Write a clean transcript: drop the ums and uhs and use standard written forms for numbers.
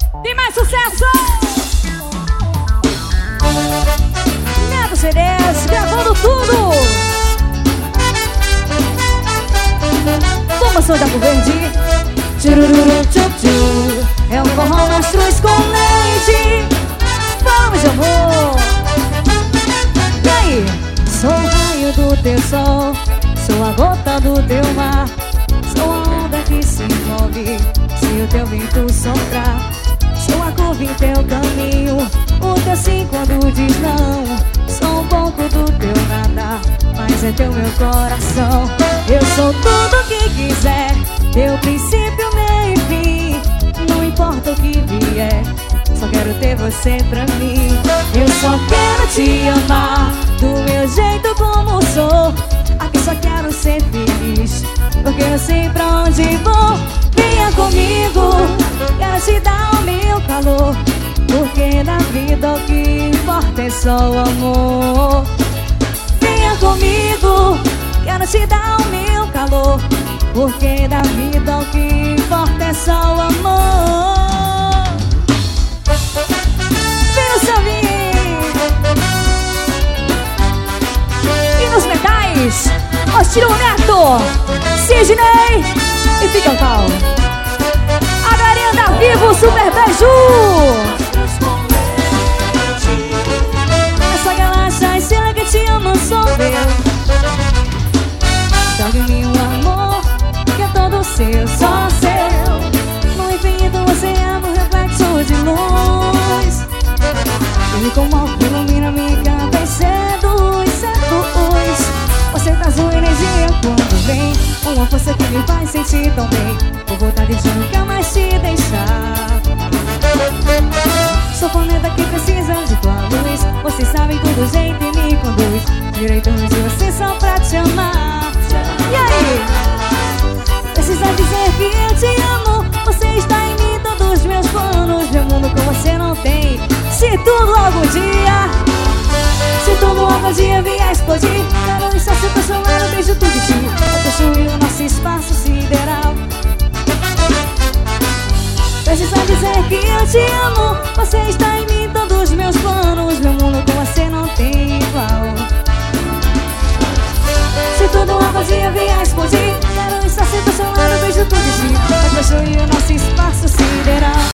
Tem mais sucesso! Neto CDs, gravando tudo! Formação de Arco Verde. Tchururu, tchu, tchu. É um forró mastruz com leite. Vamos de amor. E aí? Sou o raio do teu sol, sou a gota do teu mar, sou a onda que se move se o teu vento soprar. Sou a curva em teu caminho, o teu sim quando diz não. Sou um pouco do teu nada, mas é teu meu coração. Eu sou tudo que quiser, teu princípio, meio e fim. Não importa o que vier, só quero ter você pra mim. Eu só quero te amar do meu jeito como sou. Aqui só quero ser feliz, porque eu sei pra onde vou. Venha comigo, quero te dar o meu calor, porque na vida o que importa é só o amor. Venha comigo, quero te dar o meu calor, porque na vida o que importa é só o amor. Vem no Savinho. E nos metais, Ostilo Neto, Sidney e Fica Cal. A galerinha da Vivo, Super Beijo. Essa galáxia e será que te amo sou eu. Joga em mim o amor que é todo seu, só seu. No infinito você é um reflexo de luz. Ele comove, ilumina minha cabeça e seduz, seduz. Você traz uma energia quando vem, uma força que me faz sentir tão bem. Com vontade de nunca mais te deixar. Sou planeta que precisa de tua luz. Você sabe todo jeito e me conduz direito de você só pra te amar. E aí? Precisa dizer que eu te amo. Você está em mim, todos os meus planos. Meu mundo com você não tem. Se tudo algum dia, se tudo algum dia vier explodir, quero estar se apaixonar, eu beijo tudo de ti. Pra construir o nosso espaço sideral. Precisa dizer que eu te amo. Você está